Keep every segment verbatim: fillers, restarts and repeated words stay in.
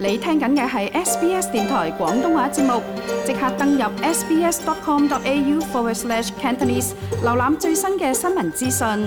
你聽緊嘅係 S B S 電台廣東話節目，即刻登入 sbs.com.au forward slash Cantonese， 瀏覽最新嘅新聞資訊。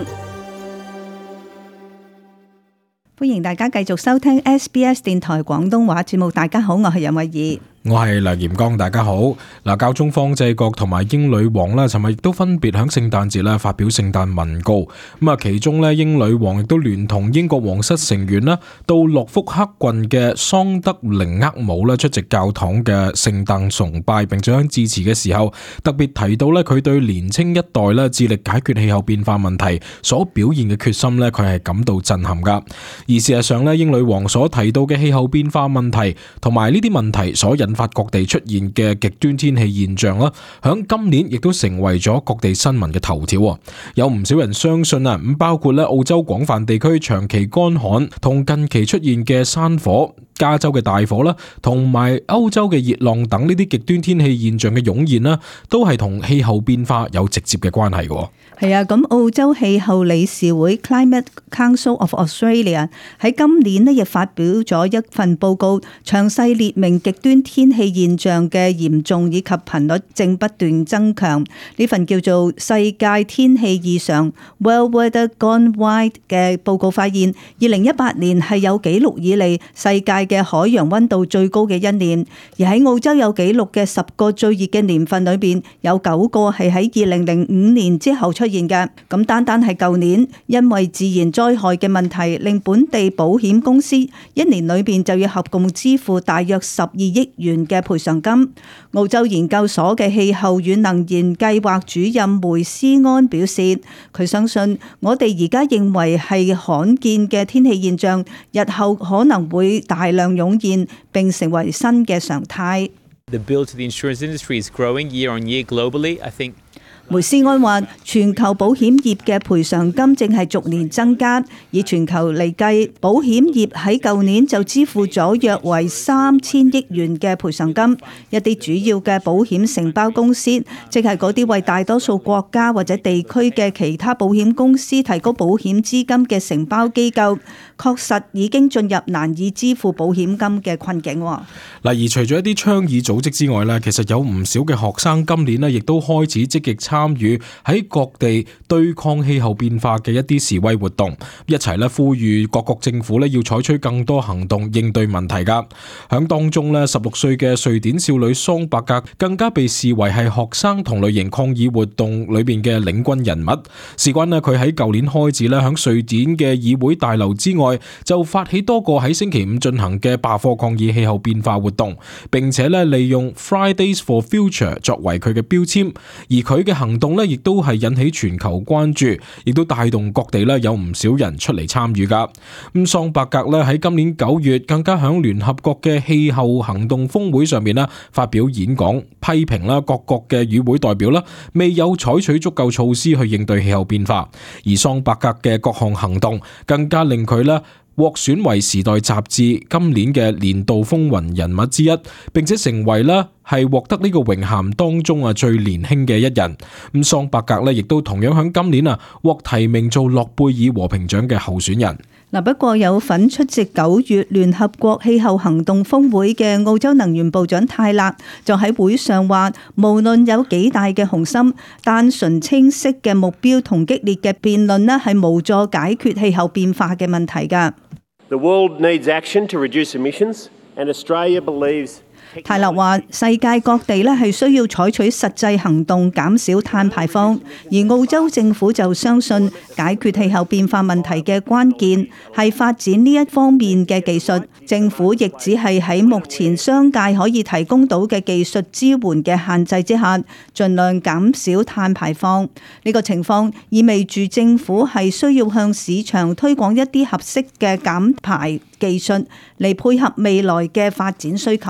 歡迎大家繼續收聽 S B S 電台廣東話節目。大家好，我係任慧儀。 我係梁炎剛，大家好。嗱，教宗方濟各同埋英女王咧，尋日亦都分別響聖誕節咧發表聖誕文告。咁啊，其中咧英女王亦都聯同英國皇室成員啦，到諾福克郡嘅桑德靈厄姆咧出席教堂嘅聖誕崇拜，並且喺致辭嘅時候特別提到咧佢對年青一代咧致力解決氣候變化問題所表現嘅決心咧，佢係感到震撼噶。而事實上咧，英女王所提到嘅氣候變化問題同埋呢啲問題所引發各地出現嘅極端天氣現象啦，響今年亦都成為咗各地新聞嘅頭條。有唔少人相信啊，咁包括咧澳洲廣泛地區長期乾旱同近期出現嘅山火、加州嘅大火啦，同埋歐洲嘅熱浪等呢啲極端天氣現象嘅湧現啦，都係同氣候變化有直接嘅關係嘅。 係啊，咁澳洲氣候理事會 Climate Council of Australia 喺今年呢亦發表咗一份報告，詳細列明極端天氣現象嘅嚴重以及頻率正不斷增強。呢份叫做《世界天氣異常 World Weather Gone Wild》嘅報告發現，二零一八年係有紀錄以嚟世界嘅海洋溫度最高嘅一年，而喺澳洲有紀錄嘅十個最熱嘅年份裏邊，有九個係喺二零零五年之後出現嘅。咁單單係舊年，因為自然災害嘅問題，令本地保險公司一年裏邊就要合共支付大約十二億元嘅賠償金。澳洲研究所嘅氣候與能源計劃主任梅斯安表示，佢相信我哋而家認為係罕見嘅天氣現象，日後可能會大量湧現，並成為新嘅常態。 The bill to the insurance industry is growing year on year globally, I think. 梅斯安話：全球保險業嘅賠償金正係逐年增加，以全球嚟計，保險業喺舊年就支付咗約為三千億元嘅賠償金。一啲主要嘅保險承包公司，即係嗰啲為大多數國家或者地區嘅其他保險公司提供保險資金嘅承包機構，確實已經進入難以支付保險金嘅困境。嗱， 而除咗一啲倡議組織之外咧，其實有唔少嘅學生今年咧，亦都開始積極參參與喺各地對抗氣候變化嘅一啲示威活動，一齊咧呼籲各國政府咧要採取更多行動應對問題噶。響當中咧，十六歲嘅瑞典少女桑伯格更加被視為係學生同類型抗議活動裏邊嘅領軍人物。事關咧，佢喺舊年開始咧響瑞典嘅議會大樓之外就發起多個喺星期五進行嘅罷課抗議氣候變化活動，並且咧利用 Fridays for Future 作為佢嘅標籤，而佢嘅行動咧亦都係引起全球關注，亦都帶動各地咧有唔少人出嚟參與噶。咁桑伯格咧喺今年九月更加響聯合國嘅氣候行動峰會上面咧發表演講，批評啦各國嘅與會代表啦未有採取足夠措施去應對氣候變化，而桑伯格嘅各項行動更加令佢咧獲選為時代雜誌今年嘅年度風雲人物之一，並且成為咧係獲得呢個榮銜當中啊最年輕嘅一人。咁桑伯格咧亦都同樣喺今年啊獲提名做諾貝爾和平獎嘅候選人。 嗱，不過有份出席九月聯合國氣候行動峰會嘅澳洲能源部長泰勒就喺會上話，無論有幾大嘅雄心，單純清晰嘅目標同激烈嘅辯論咧係無助解決氣候變化嘅問題㗎。 The world needs action to reduce emissions, and Australia believes 泰勒話：世界各地咧係需要採取實際行動減少碳排放，而澳洲政府就相信解決氣候變化問題嘅關鍵係發展呢一方面嘅技術。政府亦只係喺目前商界可以提供到嘅技術支援嘅限制之下，盡量減少碳排放。呢個情況意味住政府係需要向市場推廣一啲合適嘅減排技術嚟配合未來嘅發展需求啊！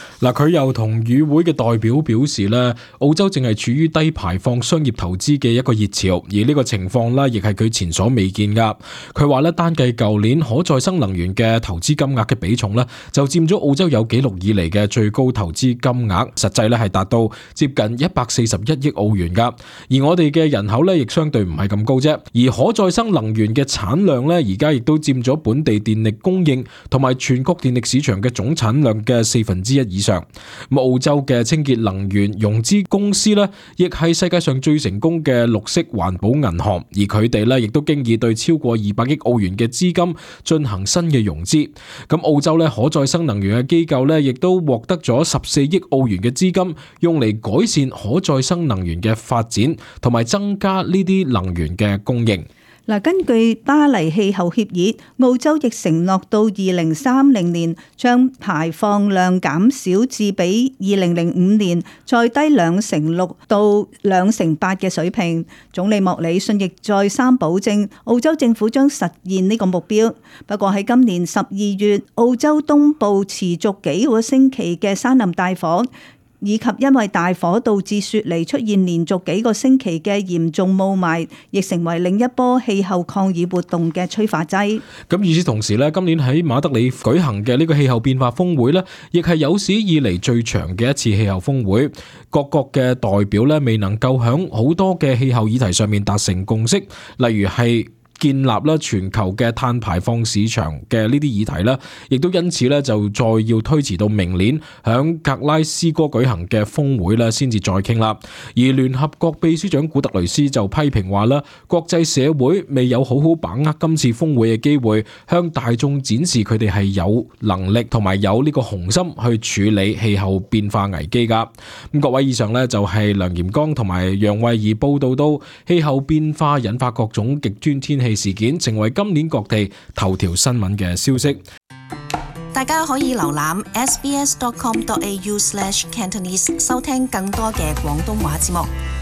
嗱，佢又同與會嘅代表表示咧，澳洲正係處於低排放商業投資嘅一個熱潮，而呢個情況咧，亦係佢前所未見噶。佢話咧，單計舊年可再生能源嘅投資金額嘅比重咧，就佔咗澳洲有紀錄以嚟嘅最高投資金額，實際咧係達到接近一百四十一億澳元噶。而我哋嘅人口咧，亦相對唔係咁高啫。而可再生能源嘅產量咧，而家亦都佔咗本地電力供應同埋全國電力市場嘅總產量嘅四分之一以上。咁澳洲嘅清潔能源融資公司咧，亦係世界上最成功嘅綠色環保銀行，而佢哋咧亦都經已對超過二百億澳元嘅資金進行新嘅融資。咁澳洲咧可再生能源嘅機構咧，亦都獲得咗十四億澳元嘅資金，用嚟改善可再生能源嘅發展，同埋增加呢啲能源嘅供應。 嗱，根據巴黎氣候協議，澳洲亦承諾到二零三零年將排放量減少至比二零零五年再低兩成六到兩成八嘅水平。總理莫里遜亦再三保證，澳洲政府將實現呢個目標。不過喺今年十二月，澳洲東部持續幾個星期嘅山林大火，以及因為大火導致雪梨出現連續幾個星期嘅嚴重霧霾，亦成為另一波氣候抗議活動嘅催化劑。 咁與此同時咧，今年喺馬德里舉行嘅呢個氣候變化峰會咧，亦係有史以嚟最長嘅一次氣候峰會。各國嘅代表咧，未能夠喺好多嘅氣候議題上面達成共識，例如係建立啦全球嘅碳排放市場嘅呢啲議題啦，亦都因此咧就再要推遲到明年響格拉斯哥舉行嘅峰會啦，先至再傾啦。而聯合國秘書長古特雷斯就批評話啦，國際社會未有好好把握今次峰會嘅機會，向大眾展示佢哋係有能力同埋有呢個雄心去處理氣候變化危機噶。咁各位，以上呢，就係梁炎剛同埋楊慧儀報道到氣候變化引發各種極端天氣事件，成為今年各地頭條新聞嘅消息。 大家可以瀏覽 s b s dot com dot a u slash cantonese 收聽更多嘅廣東話節目。